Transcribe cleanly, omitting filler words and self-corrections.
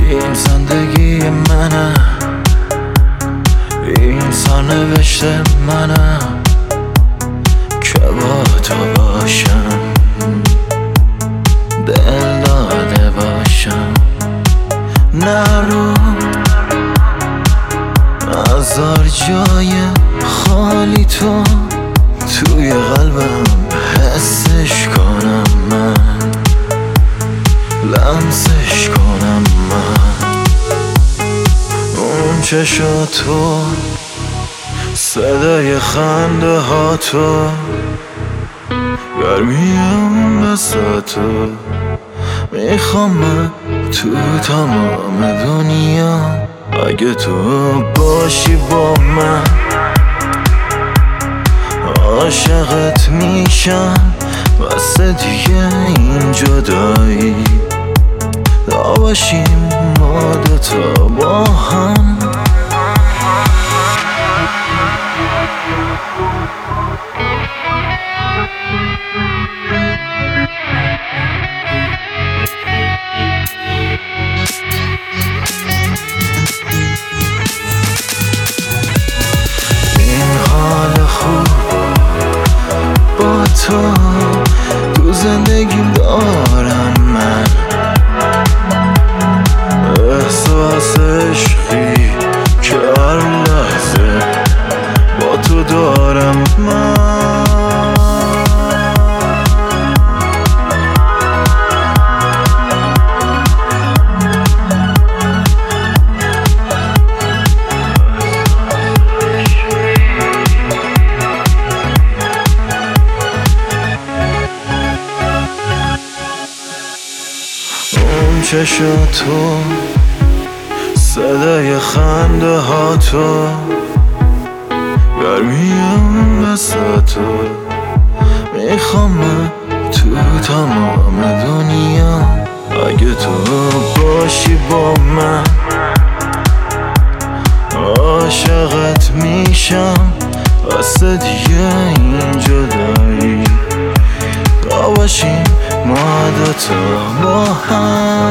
این زندگی منه، این سرنوشت منه که با تو باشم، دل داده باشم. نرو نذار جای خالی تو توی قلبم حسش کنم، من لمسش کنم، من اون چشاتو، صدای خنده ها تو، گرمی اون بساتو، میخوام تو تمام دنیا اگه تو باشی با من. عاشقت میشم واسه دیگه این جدایی، تا باشیم ما دوتا با هم. این حال خوب با تو زندگیم دارم، من احساس عشقی که هر لحظه با تو دارم، من اون چشاتو، صدای خنده ها تو، گرمی اون بساتو، میخوام تو تمام دنیا اگه تو باشی با من. عاشقت میشم واسه دیگه این جدایی، تا باشیم ما دوتا با هم.